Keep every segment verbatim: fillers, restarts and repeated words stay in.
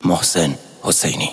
محسن حسینی.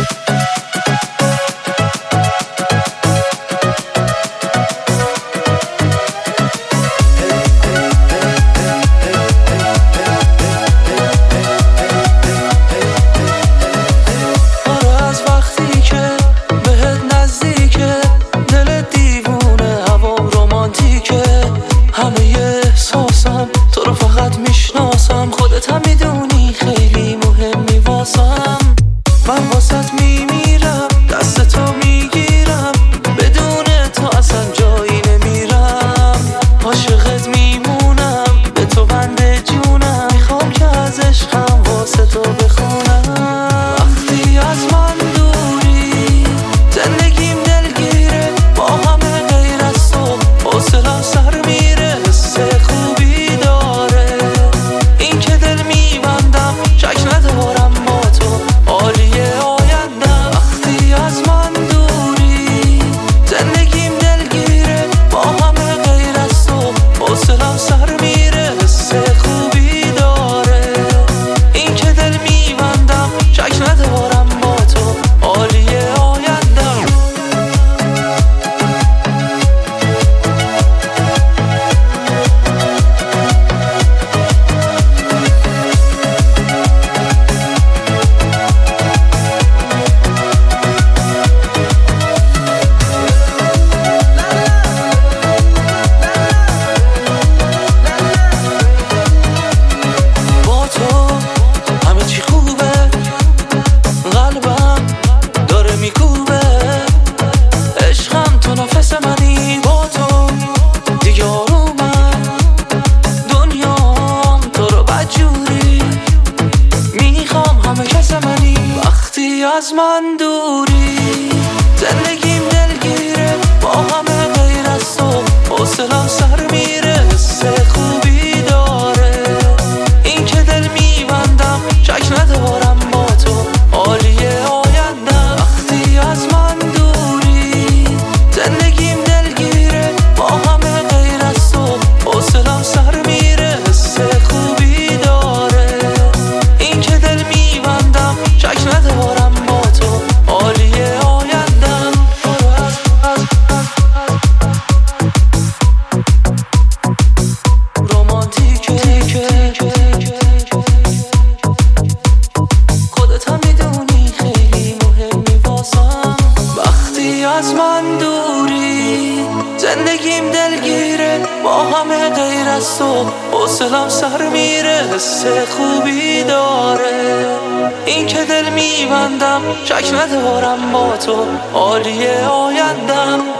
تو رو فقط میشناسم، خودت هم میدونی خیلی مهمی واسم. من واسط میمیرم، دست تو میگیرم، بدون تو اصلا جایی نمیرم. عاشقت میمونم، به تو بنده جونم، میخوام که از عشقم واسه تو بخونم. وقتی از من دوری زندگیم دلگیره، با همه غیر از تو حوصله‌ام سر میره. حس خوبی داره این که دل میبندم، شک ندارم با تو عالیه آیندم. وقتی از من دوری زندگیم دلگیره، با همه غیر از تو حوصله‌ام سر میره. حس خوبی داره این که دل میبندم، شک ندارم با تو عالیه آیندم. از من دوری زندگیم دلگیره، با همه غیر از تو حوصله‌ام سر میره. حس خوبی داره این که دل میبندم، شک ندارم با تو عالیه آیندم. وقتی از من دوری زندگیم دلگیره، با همه غیر از تو حوصله‌ام سر میره. حس خوبی داره این که دل میبندم، شک ندارم عالیه آیندم. رومانتیکه خودت هم میدونی خیلی مهمی واسم. وقتی از من دوری زندگیم دلگیره، با همه غیر از تو حوصله‌ام سر میره. حس خوبی داره این که دل میبندم، شک ندارم با تو عالیه آیندم.